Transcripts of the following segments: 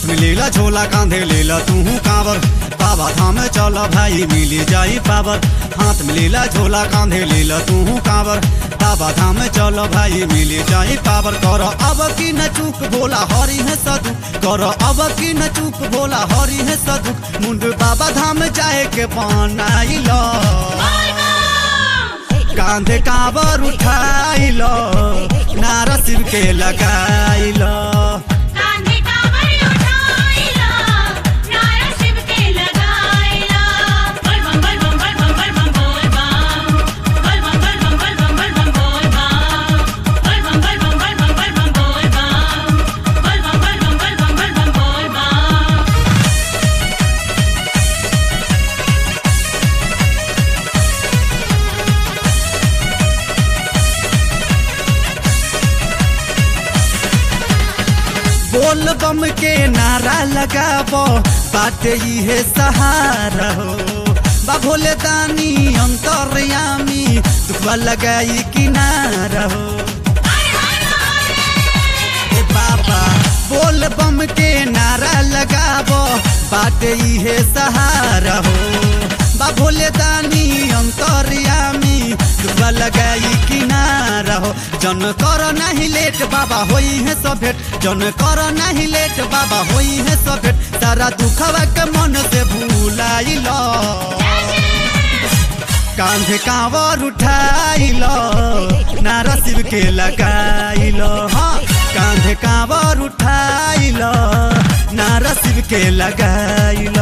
में लेला झोला कांधे लेला तू कांवर, बाबा धाम चल भाई मिली जाई पावर। हाथ में लेला झोला कांधे लेला तू कांवर, बाबा धाम चल भाई मिली जाई पावर। कर अब की न चूक भोला हरी है सदु, कर अब की न चूक भोला हरी है सदु। मुंड बाबा धाम जाए के बनाइलो, कांधे कांवर उठाइलो, नारा शिव के लगाइलो। बोल बम के नारा लगाबो बाटे है सहारा हो, बा भोले दानी अंतर्यामी दुखवा लगाई किनारा हो। ए बाबा बोल बम के नारा लगाबो बाटे है सहारा हो, बा भोले दानी अंतर्यामी दुखवा लगाई किनारा हो। जन कर नहीं लेट बाबा होई है सब भेट, जन कर नहीं लेट बाबा होई है सब भेट। सारा दुखवा के मन से भूलाइलो, कांधे कांवर उठाइलो, नारा शिव के लगाइलो। हाँ कांधे कांवर उठाइलो, नारा शिव के लगाइलो।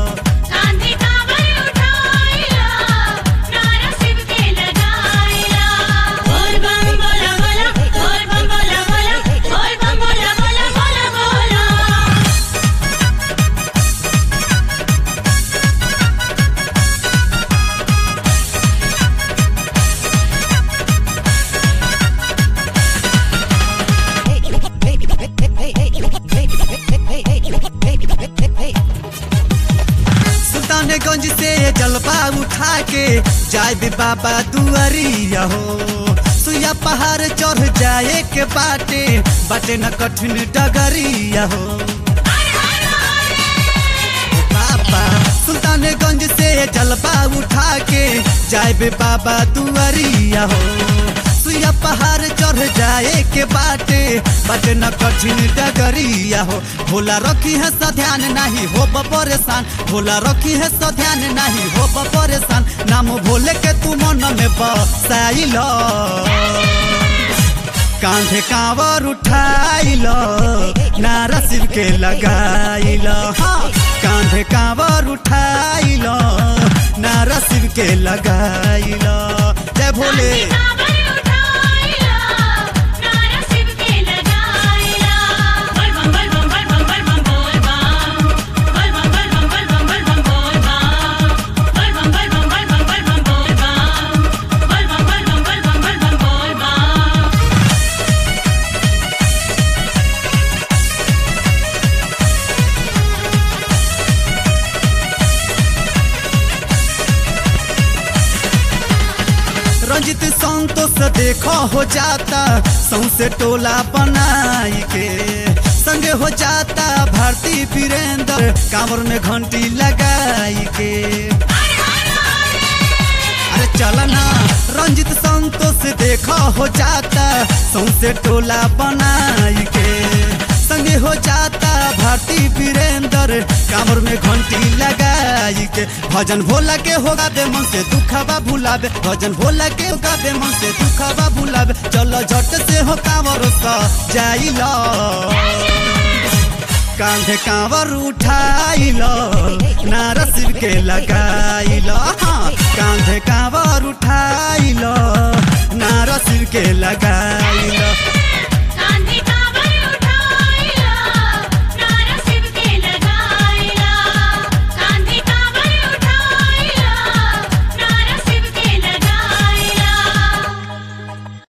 सुल्तानगंज से जलवा उठा के जाए भी बाबा दुआरिया हो, सुइया पहाड़ चढ़ जाए के बाटे बाटे न कठिन डगरिया हो। बाबा सुल्तानगंज से जलवा उठा के जाए भी बाबा दुआरिया हो, सुइया पहाड़ चढ़ जाए के बाटे बाटे न कठिन डगरिया हो। भोला रखी है सा ध्यान नहीं हो परेशान, भोला रखी है सा ध्यान नहीं हो परेशान। नाम भोले के तू मन में बसाइलो, कांधे कांवर उठाइलो, नारा शिव के लगाइलो। हाँ कांधे कांवर उठाइलो, नारा शिव के लगाइलो। जय भोले। रंजित संतोष देखो हो जाता सौसे टोला बनाई के, संगे हो जाता भारती वीरेंद्र कांवर में घंटी लगाई के। अरे चलना रंजित संतोष देखो हो जाता सौसे टोला बनाई के, संगे हो जाता भारती वीरेंद्र कांवर में घंटी लगाई के। भजन भोला के होगा बे मन से दुखवा भुलावे, भजन भोला के होगा बे मन से दुखवा भुलावे। चलो झट से हो कांवर जाइलो, कांधे कांवर उठाइलो, नारा शिव के लगाइलो। हाँ कांधे कांवर उठाइलो, नारा शिव के लगाइलो।